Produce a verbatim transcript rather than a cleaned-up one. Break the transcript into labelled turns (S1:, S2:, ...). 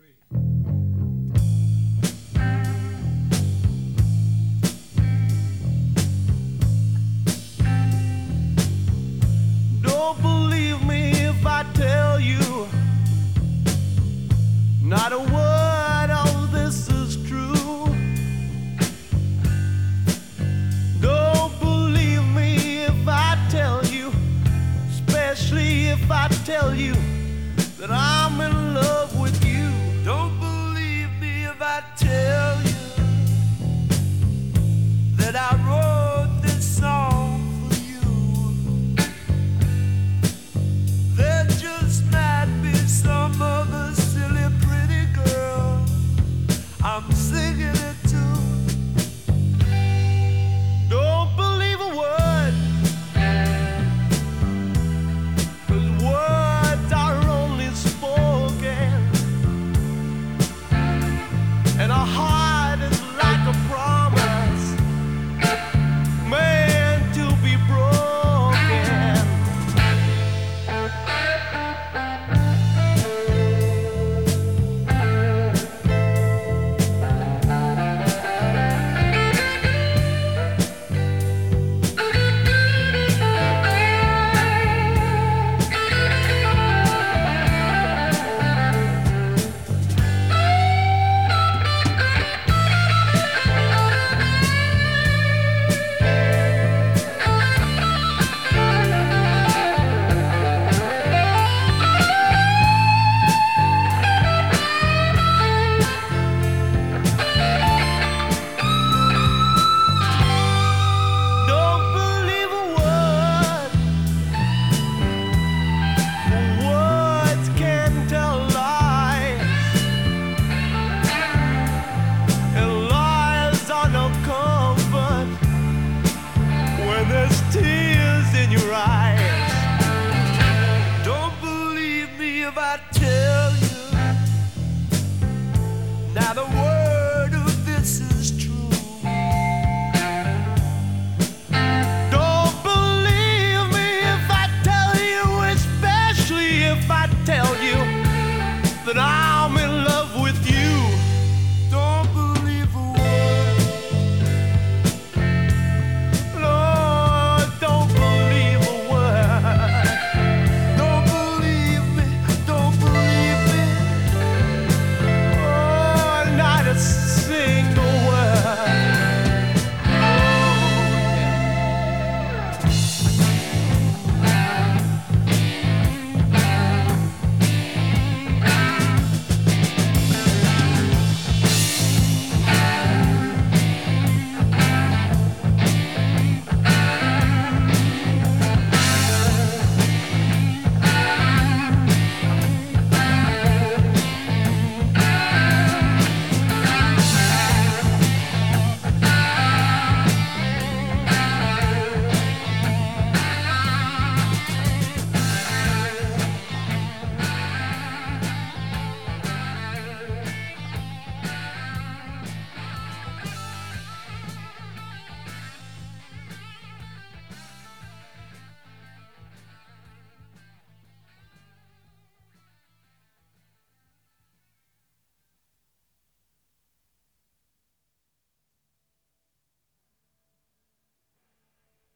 S1: Don't believe me if I tell you, not a word of this is true. Don't believe me if I tell you, especially if I tell you that I'm in love with you. Don't believe me if I tell you that I wrote this song for you. There just might be some other silly pretty girl I'm singing it to. Don't believe a word, 'cause words are only spoken, and a heart is like a promise meant to be broken. Don't believe a word, for words can tell lies, and lies are no comfort when there's tears in your eyes. Don't believe me if I tell you, now the world